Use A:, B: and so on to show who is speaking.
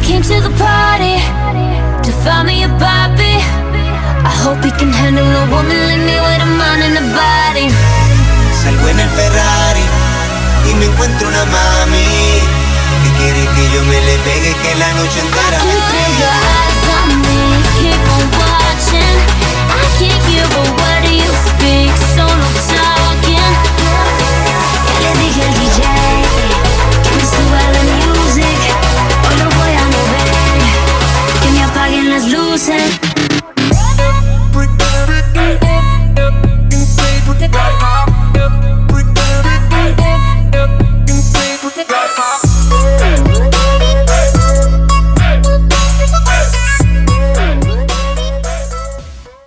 A: came to the party to find me a puppy. I hope he can handle a woman like me with a mind and a body.
B: Salgo en el Ferrari y me encuentro una mami que quiere que yo me le pegue, que la noche entera
A: I
B: me
A: can feel
B: pegue.
A: your eyes on me, keep on watching. I can't hear a word you speak.